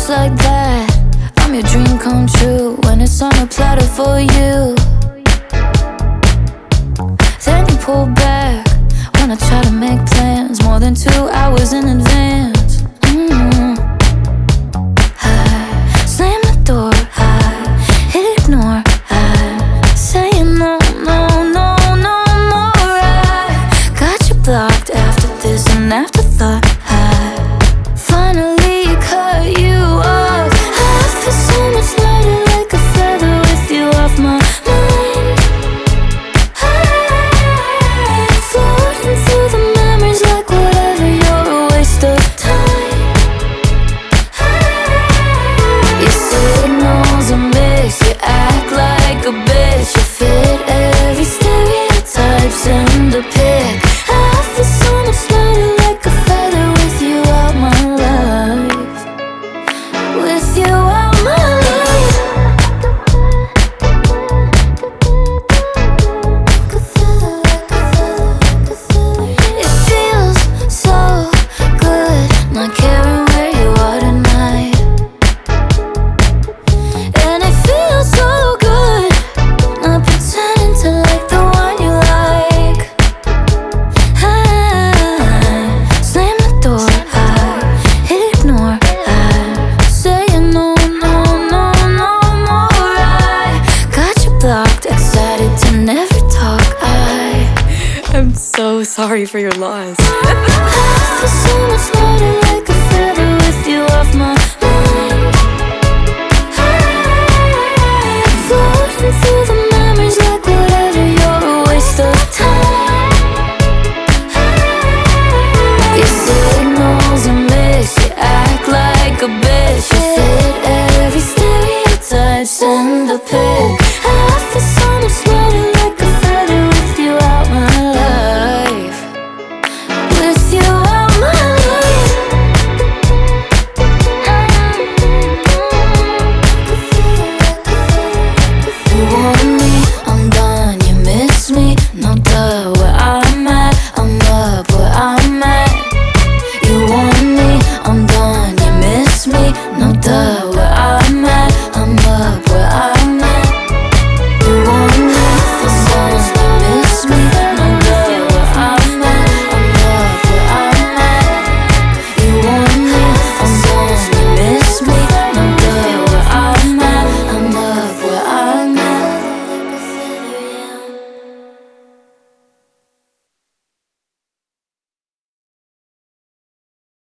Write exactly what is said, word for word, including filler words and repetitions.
Just like that, I'm your dream come true when it's on a platter for you. Then you pull back when I try to make plans more than two hours in advance. mm. I slam the door, I hit ignore, I say no, no, no, no more. I got you blocked after this, an afterthought. I finally cut you off. I feel so much lighter, like a feather with you off my mind. I'm floating through the memories like whatever, you're a waste of time. Your signals are mixed, you act like a bitch. You fit every stereotype, send a pic. I feel so much lighter, like a feather with you out my life. With you out my life. It feels so good not caring where you are tonight. And it feels so good not pretending to like the one you like. I slam the door, I hit ignore, I say no, no, no, no more. I got you blocked, excited to never talk. I I'm so sorry for your loss. I feel so much lighter, like a feather with you off my mind. I'm floating through the